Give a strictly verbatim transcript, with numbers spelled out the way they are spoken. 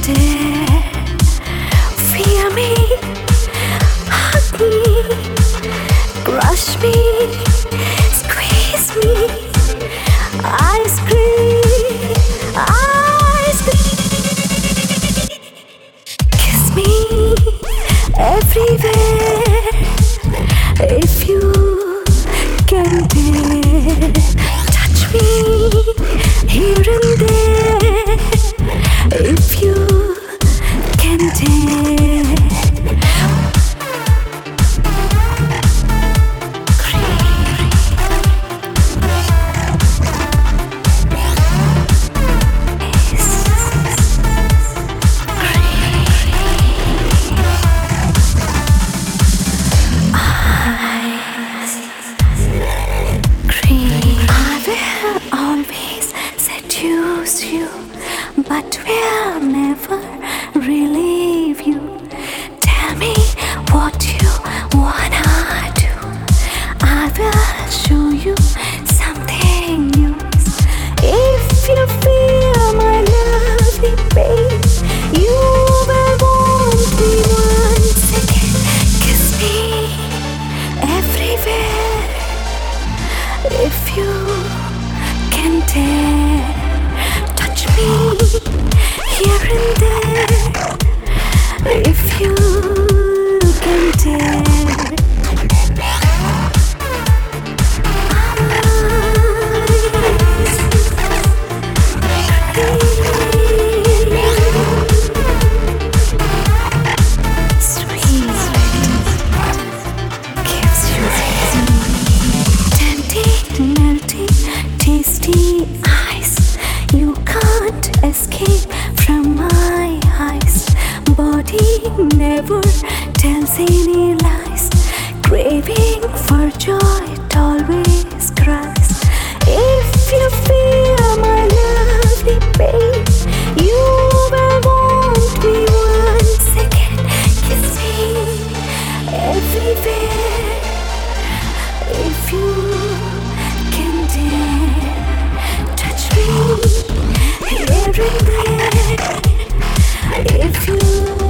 dare. Fear me, hug me, brush me, squeeze me, ice cream, ice cream. Kiss me everywhere if you can dare. Touch me here and there if you can dare. Seduce you, but will never relieve you. Tell me what you wanna do. I will show you something new. If you feel my lovely face, you will want me once again. Kiss me everywhere if you can dare. Touch me here and there if you can dare. Sweet, gives you tempting, melting, tasty eyes. You can't escape from my eyes. Body never tells any lies. Craving for joy, it always cries. If you feel my lovely pain, you will want me once again. Kiss me everywhere if you can dare. Touch me everywhere if you